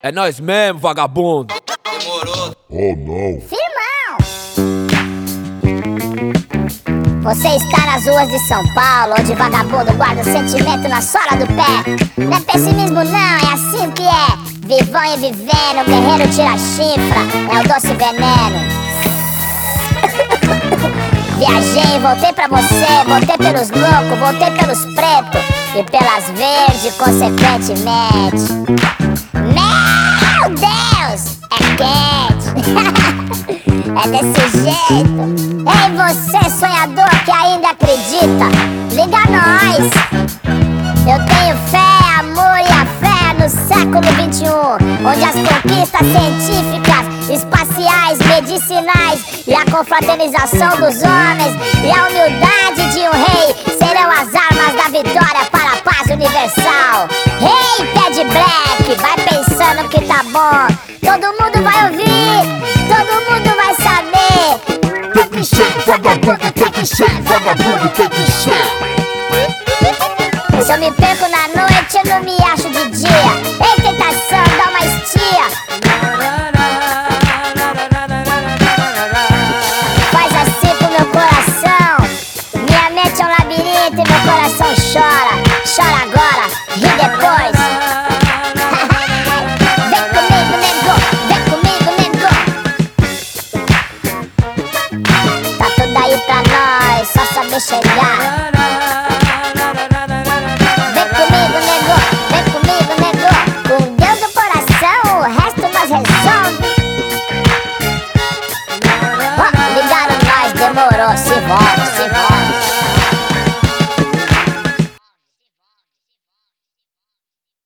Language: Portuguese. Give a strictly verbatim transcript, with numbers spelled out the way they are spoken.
É nós mesmo, vagabundo. Demorou. Oh não. Firmão! Você está nas ruas de São Paulo, onde vagabundo guarda o sentimento na sola do pé. Não é pessimismo não, é assim que é. Vivão e vivendo, guerreiro tira chifra, é o doce veneno. Viajei, voltei pra você, voltei pelos loucos, voltei pelos pretos e pelas verdes, consequentemente. Meu Deus, é quente. É desse jeito. Ei, você sonhador que ainda acredita, liga nós. Eu tenho fé, amor e a fé no século vinte e um, onde as conquistas científicas, espaciais, medicinais e a confraternização dos homens e a humildade de um rei serão as armas da vitória para a paz universal. Rei pé de black, vai pensando que tá bom. Todo mundo vai ouvir, todo mundo vai saber. Tem que ser vagabundo, tem que ser vagabundo, tem que ser. Se eu me perco